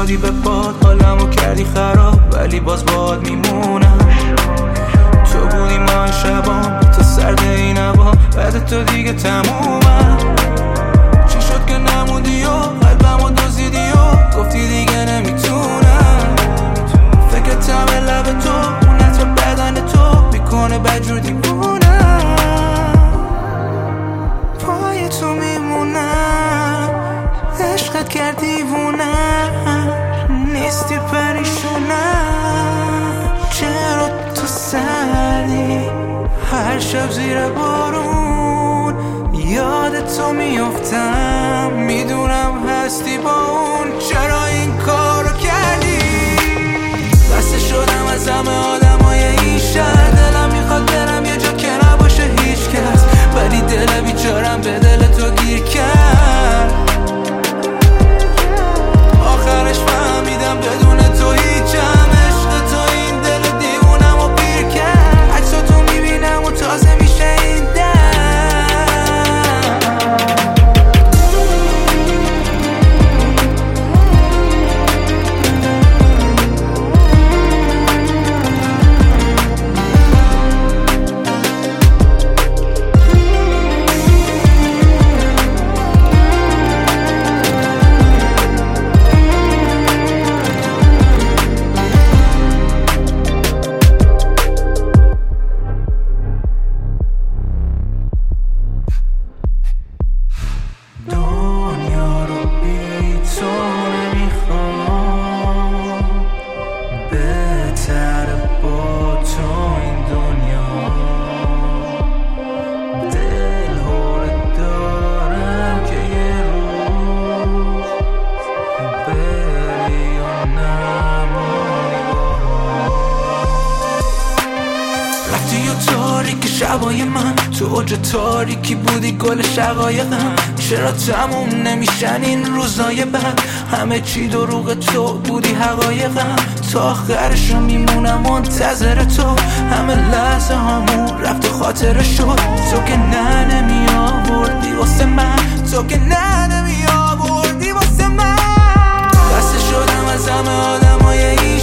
دادی به باد، حالمو کردی خراب ولی باز باد میمونم. تو بودی ماه شبام، تو سرد این هوا، بعد تو دیگه تمومم. چی شد که نموندی و قلبمو دزدیدی و گفتی دیگه نمیتونم. فکرتم لب تو، اون عطر بدن تو میکنه بدجور دیوونم. پای تو میمونم، عشقت کرد دیوونم. نیستی پریشونم، چرا تو سردی؟ هر شب زیر بارون یاد تو میافتم. میدونم هستی با اون، چرا این کارو کردی؟ بسته شدم از همه آدمای این شهر. دلم میخواد برم یه جا که نباشه هیچ کس، ولی دل بیچارم به دل تو گیر کرد. آخرش فهمیدم بدون تو هیچم. عشق تو این دل دیوونم و پیر کرد. عکسا تو میبینم و تازه میشه این تاریک شبای من. تو اوج تاریکی بودی گل شقایقم. چرا تموم نمیشن این روزای بعد؟ همه چی دروغ تو بودی حقایقم. تا آخرشو میمونم منتظر تو. همه لحظه هامون رفت و خاطره شد. تو که نه نمی آوردی واسه من، تو که نه نمی آوردی واسه من. بسته شدم از همه آدمای این